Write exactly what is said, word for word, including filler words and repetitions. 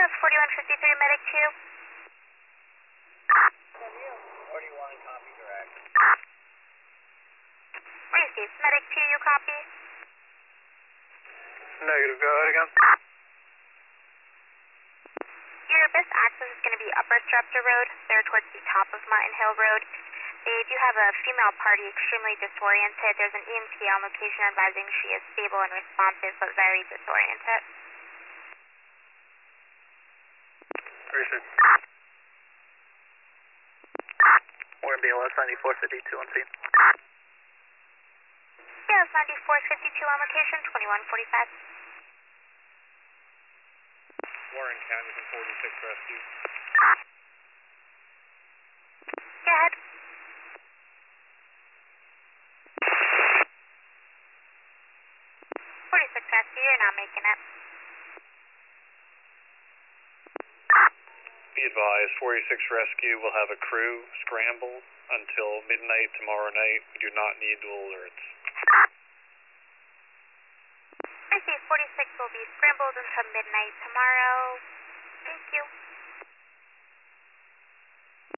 forty-one fifty-three, medic two. forty-one, copy direct. Received, medic two, you copy? Negative, go ahead again. Your best access is going to be Upper Strepta Road, there towards the top of Martin Hill Road. They do have a female party extremely disoriented. There's an E M T on location advising she is stable and responsive but very disoriented. Received. We're in B L S ninety-four fifty-two on scene. Yes, ninety-four fifty-two on location, twenty-one forty-five. Warren County from forty-six Rescue. Go ahead. forty-six Rescue, you're not making it. Be advised, forty-six Rescue will have a crew scramble until midnight tomorrow night. We do not need dual alerts. Received, forty-six will be scrambled until midnight tomorrow. Thank you.